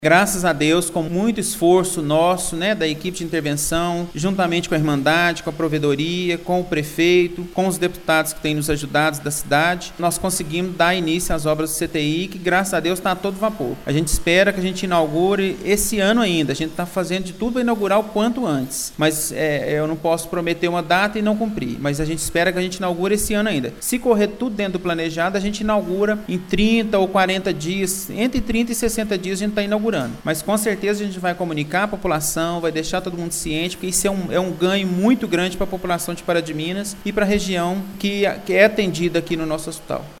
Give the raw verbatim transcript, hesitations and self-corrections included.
Graças a Deus, com muito esforço nosso, né, da equipe de intervenção, juntamente com a Irmandade, com a Provedoria, com o prefeito, com os deputados que têm nos ajudado da cidade, nós conseguimos dar início às obras do C T I, que graças a Deus está a todo vapor. A gente espera que a gente inaugure esse ano ainda, a gente está fazendo de tudo para inaugurar o quanto antes, mas é, eu não posso prometer uma data e não cumprir, mas a gente espera que a gente inaugure esse ano ainda. Se correr tudo dentro do planejado, a gente inaugura em trinta ou quarenta dias, entre trinta e sessenta dias a gente está inaugurando. Mas com certeza a gente vai comunicar a população, vai deixar todo mundo ciente, porque isso é um, é um ganho muito grande para a população de Pará de Minas e para a região que, que é atendida aqui no nosso hospital.